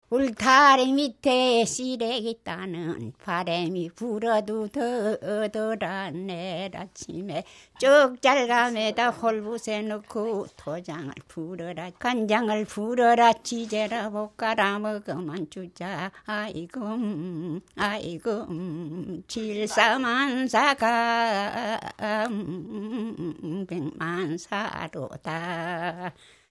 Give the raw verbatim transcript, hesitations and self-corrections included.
울타리 밑에 시래기 따는 바람이 불어도 더더라. 내일 아침에 쭉 잘감에다 홀붓에 넣고 도장을 풀어라. 간장을 풀어라. 지제라 볶아라 먹으면 주자. 아이고 음, 아이고 음, 칠사만사가 음, 백만사로다.